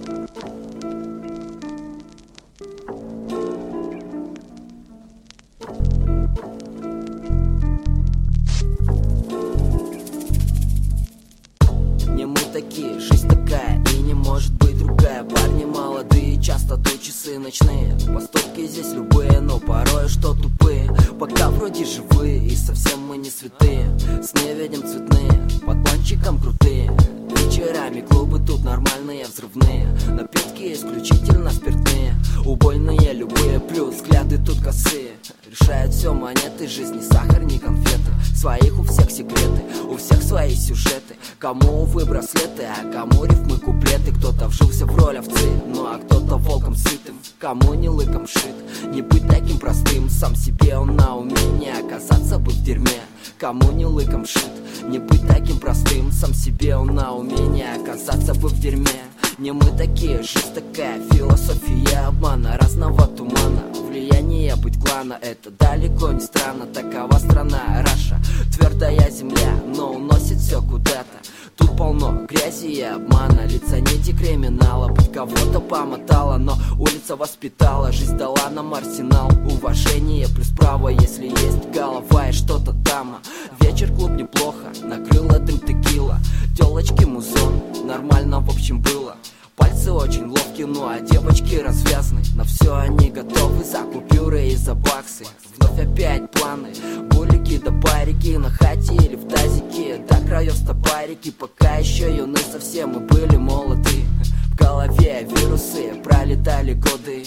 Не мы такие, жизнь такая и не может быть другая. Парни молодые, часто тут часы ночные. Поступки здесь любые, но порой что тупые. Пока вроде живые и совсем мы не святые. Сны видим цветные, под банчиком крутые. Вечерами клубы тут нормальные, взрывные. Напитки исключительно спиртные. Убойные любые, плюс взгляды тут косые. Решают все монеты, жизни сахар, не конфеты. Своих у всех секреты, у всех свои сюжеты. Кому, увы, браслеты, а кому рифмы, куплеты. Кто-то вжился в роль овцы, ну а кто-то волком сытым. Кому не лыком шит, не быть таким простым. Сам себе он на уме, не оказаться бы в дерьме. Кому не лыком шит, не быть таким простым. Сам себе он на уме, не оказаться бы в дерьме. Не мы такие, жизнь такая, философия обмана, разного тумана. Влияние быть клана, это далеко не странно. Такова страна Раша, твердая земля, но уносит все куда-то. Тут полно грязи и обмана, лица нити криминала. Быть кого-то помотала, но улица воспитала. Жизнь дала нам арсенал, уважение плюс право. Если есть голова и что-то там. Вечер, клуб неплохо, накрыла дым текила. Телочки музон, нормально в общем было. Пальцы очень ловкие, ну а девочки развязны. На все они готовы за купюры и за баксы. Вновь опять планы, булики да барики. На хате или в тазике, до краев стопарики. Пока еще юны совсем мы были молоды. В голове вирусы, пролетали годы.